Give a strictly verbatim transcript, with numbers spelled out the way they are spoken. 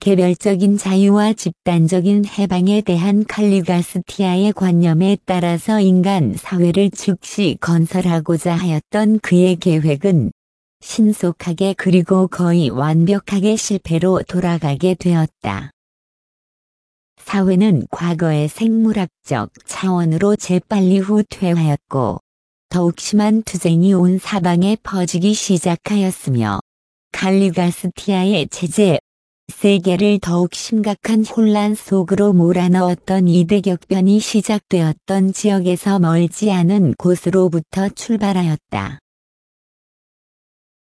개별적인 자유와 집단적인 해방에 대한 칼리가스티아의 관념에 따라서 인간 사회를 즉시 건설하고자 하였던 그의 계획은 신속하게 그리고 거의 완벽하게 실패로 돌아가게 되었다. 사회는 과거의 생물학적 차원으로 재빨리 후퇴하였고 더욱 심한 투쟁이 온 사방에 퍼지기 시작하였으며 칼리가스티아의 체제, 세계를 더욱 심각한 혼란 속으로 몰아넣었던 이대격변이 시작되었던 지역에서 멀지 않은 곳으로부터 출발하였다.